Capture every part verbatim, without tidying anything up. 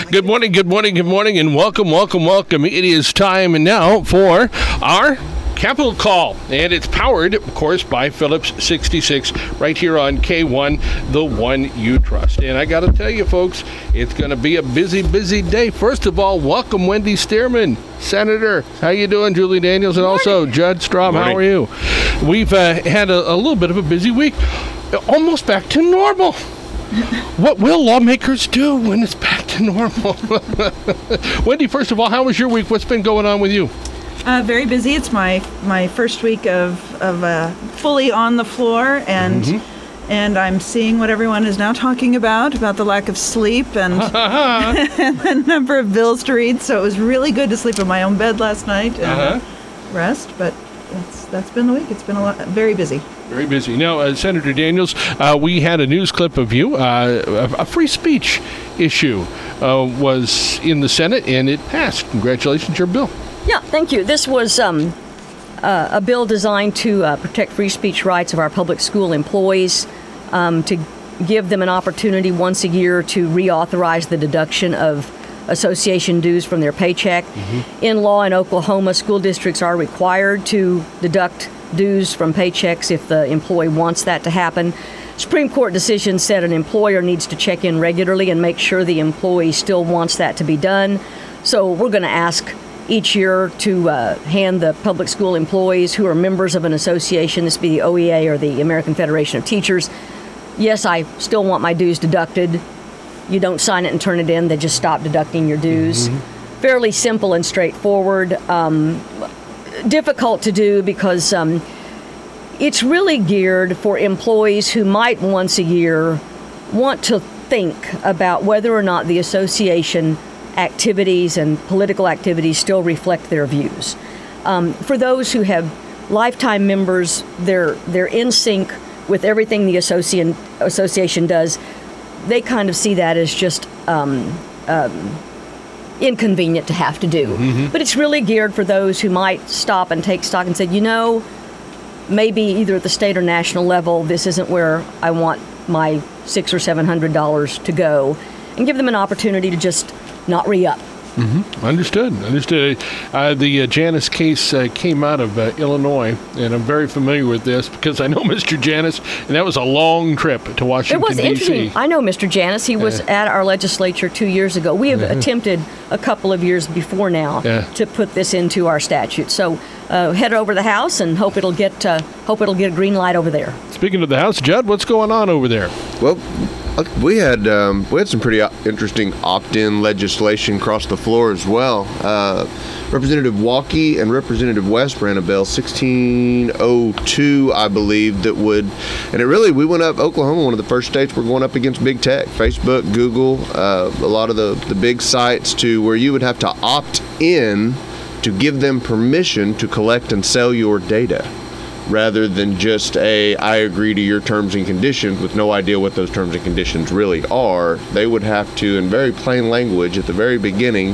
Good morning, good morning, good morning, and welcome, welcome, welcome. It is time now for our Capital Call, and it's powered, of course, by Phillips sixty-six right here on K one, the one you trust. And I got to tell you, folks, it's going to be a busy, busy day. First of all, welcome Wendy Stearman, Senator. How you doing, Julie Daniels, and also Judd Strom. How are you? We've uh, had a, a little bit of a busy week, almost back to normal. What will lawmakers do when it's back to normal? Wendy, first of all, how was your week? What's been going on with you? Uh, very busy. It's my my first week of of uh, fully on the floor, and mm-hmm. and I'm seeing what everyone is now talking about about the lack of sleep and, and the number of bills to read. So it was really good to sleep in my own bed last night and uh-huh. rest. But that's that's been the week. It's been a lot, very busy. Very busy. Now, uh, Senator Daniels, uh, we had a news clip of you. Uh, a, a free speech issue uh, was in the Senate, and it passed. Congratulations, your bill. Yeah, thank you. This was um, uh, a bill designed to uh, protect free speech rights of our public school employees, um, to give them an opportunity once a year to reauthorize the deduction of association dues from their paycheck. Mm-hmm. In law in Oklahoma, school districts are required to deduct dues from paychecks if the employee wants that to happen. Supreme Court decision said an employer needs to check in regularly and make sure the employee still wants that to be done. So we're going to ask each year to uh, hand the public school employees who are members of an association, this be the O E A or the American Federation of Teachers, yes, I still want my dues deducted. You don't sign it and turn it in, they just stop deducting your dues. Mm-hmm. Fairly simple and straightforward. Um, difficult to do because um, it's really geared for employees who might once a year want to think about whether or not the association activities and political activities still reflect their views. Um, for those who have lifetime members, they're they're in sync with everything the association association does. They kind of see that as just um, um, inconvenient to have to do. Mm-hmm. But it's really geared for those who might stop and take stock and say, you know, maybe either at the state or national level, this isn't where I want my six or seven hundred dollars to go, and give them an opportunity to just not re-up. Mm-hmm. Understood. Understood. Uh, the uh, Janus case uh, came out of uh, Illinois, and I'm very familiar with this because I know Mister Janus, and that was a long trip to Washington, D C. It was interesting. I know Mister Janus. He was uh, at our legislature two years ago. We have uh-huh. attempted a couple of years before now uh, to put this into our statute. So uh, head over to the House and hope it'll get uh, hope it'll get a green light over there. Speaking of the House, Judd, what's going on over there? Well, we had um, we had some pretty interesting opt-in legislation across the floor as well. Uh, Representative Walkey and Representative West ran a bill sixteen oh two, I believe, that would, and it really, we went up, Oklahoma, one of the first states we're going up against big tech, Facebook, Google, uh, a lot of the, the big sites, to where you would have to opt in to give them permission to collect and sell your data, rather than just a, I agree to your terms and conditions with no idea what those terms and conditions really are. They would have to, in very plain language, at the very beginning,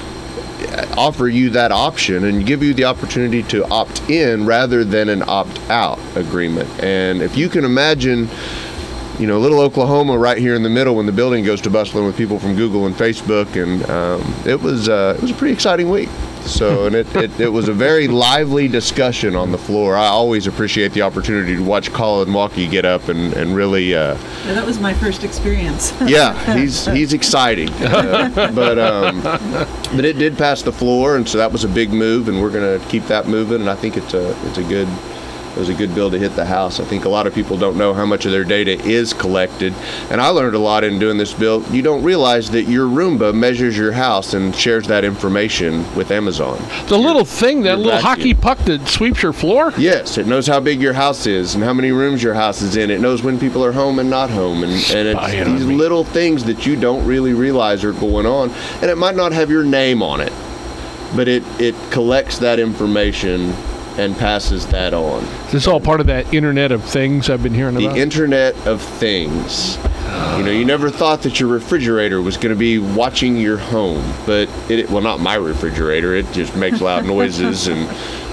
offer you that option and give you the opportunity to opt in rather than an opt-out agreement. And if you can imagine, you know, little Oklahoma right here in the middle when the building goes to bustling with people from Google and Facebook, and um, it was uh, it was a pretty exciting week. So, and it, it, it was a very lively discussion on the floor. I always appreciate the opportunity to watch Colin Walkey get up and, and really... Uh, yeah, that was my first experience. yeah, he's he's exciting. Uh, but um, but it did pass the floor, and so that was a big move, and we're going to keep that moving, and I think it's a it's a good... It was a good bill to hit the House. I think a lot of people don't know how much of their data is collected. And I learned a lot in doing this bill. You don't realize that your Roomba measures your house and shares that information with Amazon. The your, little thing, that little hockey puck that sweeps your floor? Yes, it knows how big your house is and how many rooms your house is in. It knows when people are home and not home. And, and it's these little things that you don't really realize are going on. And it might not have your name on it, but it, it collects that information and passes that on. Is this all part of that Internet of Things I've been hearing about? The Internet of Things. You know, you never thought that your refrigerator was going to be watching your home, but it, well, not my refrigerator. It just makes loud noises and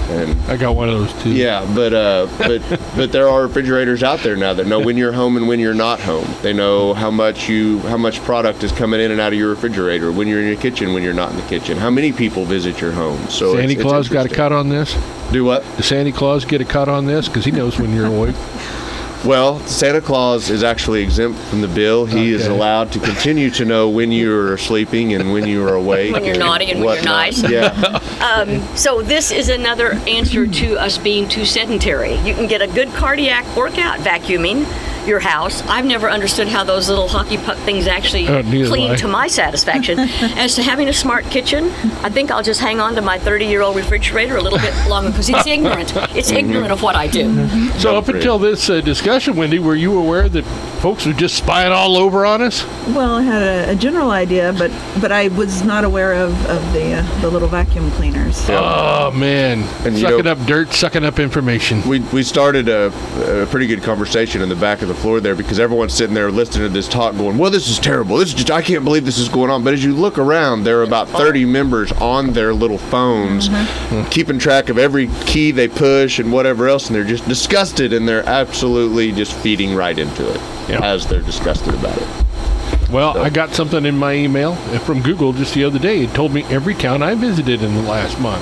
And I got one of those too. yeah, but uh, but but there are refrigerators out there now that know when you're home and when you're not home. They know how much you how much product is coming in and out of your refrigerator, when you're in your kitchen, when you're not in the kitchen, how many people visit your home. So Santa it's, Claus it's got a cut on this? Do what? Does Santa Claus get a cut on this? Because he knows when you're awake. Well, Santa Claus is actually exempt from the bill. He is Okay. allowed to continue to know when you're sleeping and when you are awake. When you're naughty and when you're whatnot. nice. Yeah. So this is another answer to us being too sedentary. You can get a good cardiac workout vacuuming your house. I've never understood how those little hockey puck things actually Oh, neither do I. clean to my satisfaction. As to having a smart kitchen, I think I'll just hang on to my thirty-year-old refrigerator a little bit longer because it's ignorant. It's ignorant of what I do. So up until this uh, discussion, Wendy, were you aware that folks were just spying all over on us? Well, I had a, a general idea, but but I was not aware of, of the uh, the little vacuum cleaners. Oh, man. And you sucking know- up dirt, sucking up information. We, we started a, a pretty good conversation in the back of the floor there because everyone's sitting there listening to this talk going, well, this is terrible. This is just, I can't believe this is going on. But as you look around, there are about thirty members on their little phones keeping track of every key they push and whatever else. And they're just disgusted and they're absolutely just feeding right into it Yeah. as they're disgusted about it. Well, I got something in my email from Google just the other day. It told me every town I visited in the last month.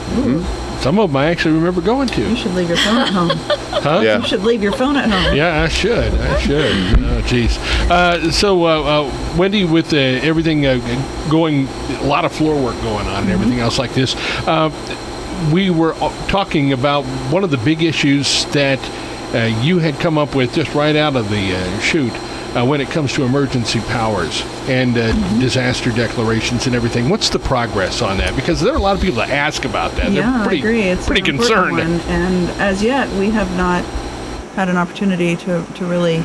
Some of them I actually remember going You to. should leave your phone at home. Huh? Yeah. You should leave your phone at home. Yeah, I should. I should. Oh, jeez. Uh, so, uh, uh, Wendy, with uh, everything uh, going, a lot of floor work going on and everything else like this, uh, we were uh, talking about one of the big issues that uh, you had come up with just right out of the uh, chute uh, when it comes to emergency powers and uh, disaster declarations and everything. What's the progress on that? Because there are a lot of people that ask about that. Yeah, They're pretty, I agree. It's pretty an important concerned. one, and as yet, we have not had an opportunity to, to really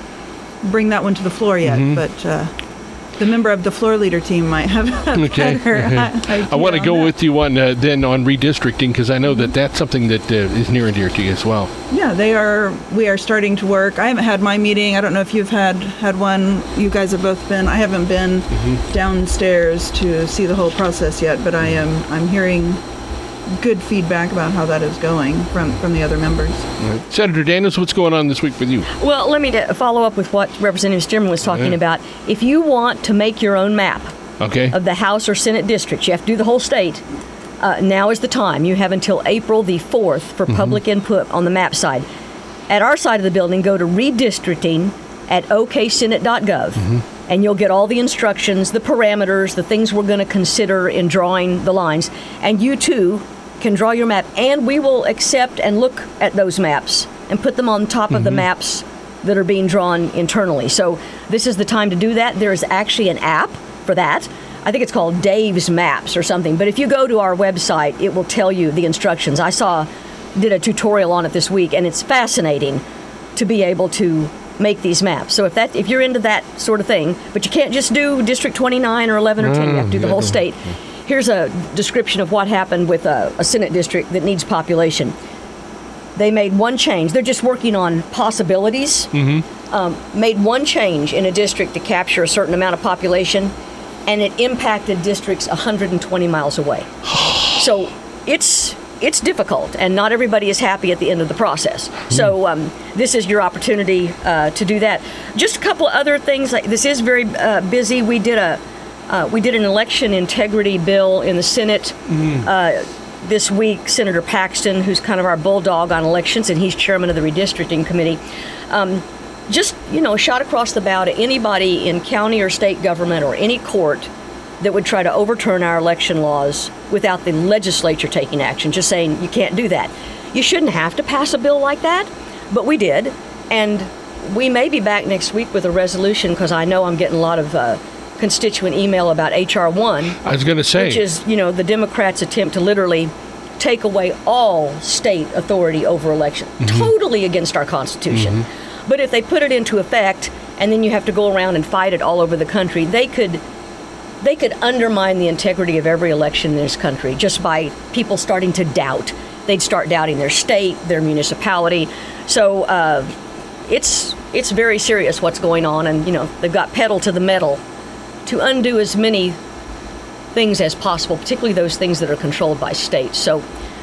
bring that one to the floor yet. Mm-hmm. But uh, the member of the floor leader team might have a Okay. better idea I want to on go that. with you on uh, then on redistricting because I know that that's something that uh, is near and dear to you as well. Yeah, they are. We are starting to work. I haven't had my meeting. I don't know if you've had had one. You guys have both been. I haven't been Mm-hmm. downstairs to see the whole process yet, but I am. I'm hearing good feedback about how that is going from from the other members. Senator Daniels, what's going on this week with you? Well, let me d- follow up with what Representative Stearman was talking Yeah. about. If you want to make your own map Okay. of the House or Senate districts, you have to do the whole state. Uh, now is the time. You have until April the fourth for public input on the map side. At our side of the building, go to redistricting at o k senate dot gov, and you'll get all the instructions, the parameters, the things we're going to consider in drawing the lines. And you too can draw your map, and we will accept and look at those maps and put them on top of the maps that are being drawn internally. So this is the time to do that. There is actually an app for that. I think it's called Dave's Maps or something. But if you go to our website, it will tell you the instructions. I saw, did a tutorial on it this week, and it's fascinating to be able to make these maps. So if that, if you're into that sort of thing, but you can't just do District twenty-nine or eleven or ten, you have to do the whole state. Here's a description of what happened with a, a Senate district that needs population. They made one change. They're just working on possibilities. Mm-hmm. Um, made one change in a district to capture a certain amount of population, and it impacted districts one hundred twenty miles away. So it's it's difficult, and not everybody is happy at the end of the process. So um, this is your opportunity uh, to do that. Just a couple of other things. Like this is very uh, busy. We did a uh, we did an election integrity bill in the Senate. Uh, this week, Senator Paxton, who's kind of our bulldog on elections, and he's chairman of the redistricting committee, um, just, you know, shot across the bow to anybody in county or state government or any court that would try to overturn our election laws without the legislature taking action, just saying you can't do that. You shouldn't have to pass a bill like that, but we did, and we may be back next week with a resolution, because I know I'm getting a lot of uh, constituent email about H R one, I was going to say. which is, you know, the Democrats' attempt to literally take away all state authority over election, totally against our Constitution. But if they put it into effect, and then you have to go around and fight it all over the country, they could they could undermine the integrity of every election in this country just by people starting to doubt. They'd start doubting their state, their municipality. So uh, it's it's very serious what's going on, and you know they've got pedal to the metal to undo as many things as possible, particularly those things that are controlled by states. So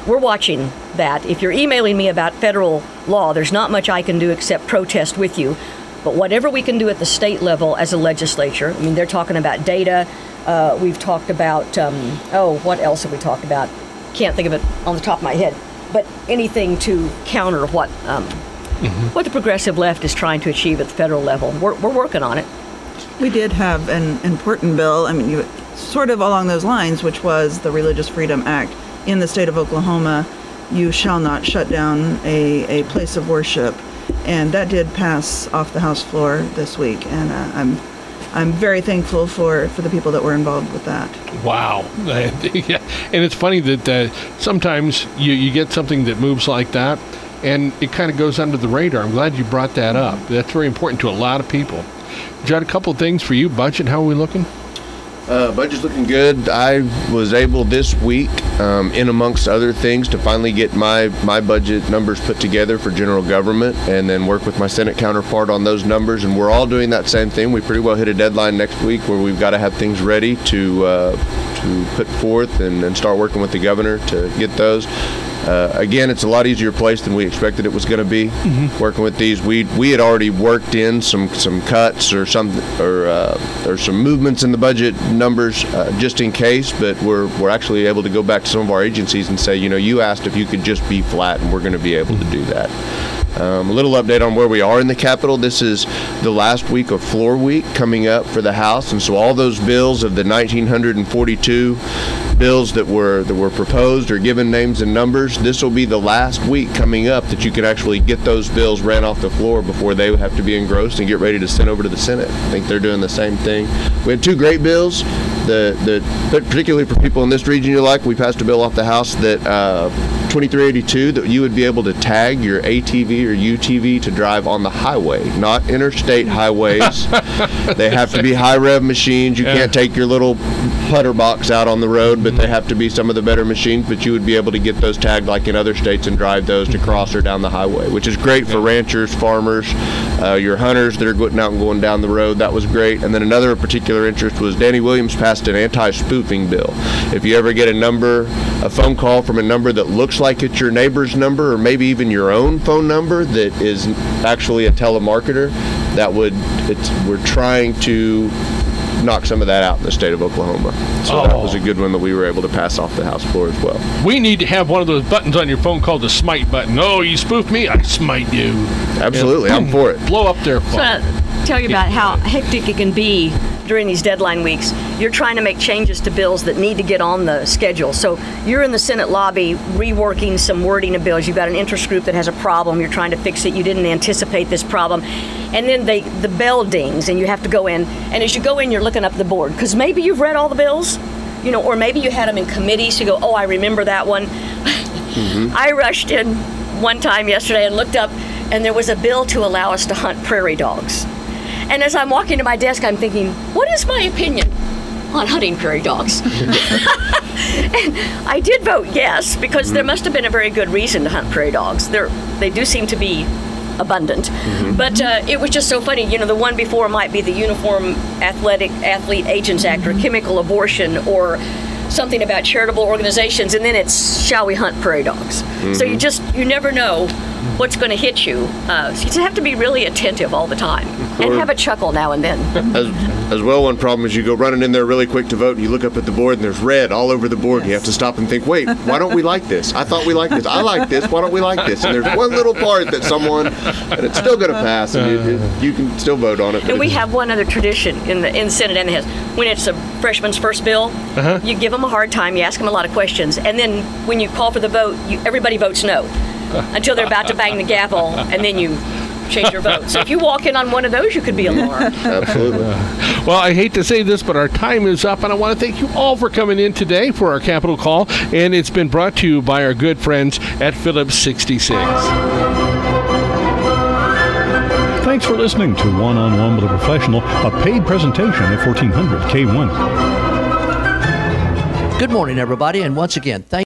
we're watching that. If you're emailing me about federal law, there's not much I can do except protest with you. But whatever we can do at the state level as a legislature, I mean, they're talking about data. Uh, we've talked about, um, oh, what else have we talked about? Can't think of it on the top of my head. But anything to counter what um, mm-hmm. what the progressive left is trying to achieve at the federal level. We're, we're working on it. We did have an important bill, I mean, you, sort of along those lines, which was the Religious Freedom Act. In the state of Oklahoma, you shall not shut down a, a place of worship. And that did pass off the House floor this week. And uh, I'm I'm very thankful for, for the people that were involved with that. Wow. Yeah. And it's funny that uh, sometimes you, you get something that moves like that, and it kind of goes under the radar. I'm glad you brought that up. That's very important to a lot of people. Judd, a couple of things for you. Budget, how are we looking? Uh, budget's looking good. I was able this week, um, in amongst other things, to finally get my, my budget numbers put together for general government, and then work with my Senate counterpart on those numbers. And we're all doing that same thing. We pretty well hit a deadline next week where we've got to have things ready to uh, to put forth and, and start working with the governor to get those. Uh, again, it's a lot easier place than we expected it was going to be. Mm-hmm. Working with these, we we had already worked in some, some cuts or some or uh, or some movements in the budget numbers uh, just in case. But we're we're actually able to go back to some of our agencies and say, you know, you asked if you could just be flat, and we're going to be able to do that. Um, a little update on where we are in the Capitol. This is the last week of floor week coming up for the House, and so all those bills of the one thousand nine hundred forty-two bills that were that were proposed or given names and numbers, this will be the last week coming up that you can actually get those bills ran off the floor before they would have to be engrossed and get ready to send over to the Senate. I think they're doing the same thing. We had two great bills. The, the particularly for people in this region you like, we passed a bill off the House that uh, twenty-three eighty-two, that you would be able to tag your A T V or U T V to drive on the highway, not interstate highways. They have to be high rev machines. You yeah. can't take your little putter box out on the road, but they have to be some of the better machines. But you would be able to get those tagged like in other states and drive those to cross or down the highway, which is great for ranchers, farmers, uh, your hunters that are going out and going down the road. That was great. And then another of particular interest was Danny Williams passed an anti-spoofing bill. If you ever get a number, a phone call from a number that looks like it's your neighbor's number, or maybe even your own phone number that is actually a telemarketer, that would it's we're trying to knock some of that out in the state of Oklahoma. So oh. that was a good one that we were able to pass off the House floor as well. We need to have one of those buttons on your phone called the smite button. Oh, you spoofed me, I smite you. Absolutely, and I'm for it. Blow up their phone. So I'll tell you about how hectic it can be during these deadline weeks. You're trying to make changes to bills that need to get on the schedule. So you're in the Senate lobby reworking some wording of bills. You've got an interest group that has a problem. You're trying to fix it. You didn't anticipate this problem. And then they, the bell dings and you have to go in. And as you go in, you're looking up the board because maybe you've read all the bills, you know, or maybe you had them in committee. So you go, oh, I remember that one. Mm-hmm. I rushed in one time yesterday and looked up, and there was a bill to allow us to hunt prairie dogs. And as I'm walking to my desk, I'm thinking, what is my opinion on hunting prairie dogs? And I did vote yes, because there must have been a very good reason to hunt prairie dogs. They're, they do seem to be abundant. Mm-hmm. But uh, it was just so funny. You know, the one before might be the Uniform Athletic Athlete Agents Act, or chemical abortion, or something about charitable organizations, and then it's shall we hunt prairie dogs? Mm-hmm. So you just, you never know what's going to hit you. Uh, so you just have to be really attentive all the time and have a chuckle now and then. As, as well, one problem is you go running in there really quick to vote and you look up at the board and there's red all over the board. Yes. You have to stop and think, wait, why don't we like this? I thought we liked this. I like this. Why don't we like this? And there's one little part that someone, and it's still going to pass, and you, it, you can still vote on it. And we have one other tradition in the in the Senate and the House. When it's a freshman's first bill, uh-huh. you give them a hard time, you ask them a lot of questions, and then when you call for the vote, you, everybody votes no. Until they're about to bang the gavel, and then you change your vote. So if you walk in on one of those, you could be alarmed. Absolutely. Well, I hate to say this, but our time is up, and I want to thank you all for coming in today for our Capital Call, and it's been brought to you by our good friends at Phillips sixty-six. Thanks for listening to One-on-One with a Professional, a paid presentation at fourteen hundred K one. Good morning, everybody, and once again, thank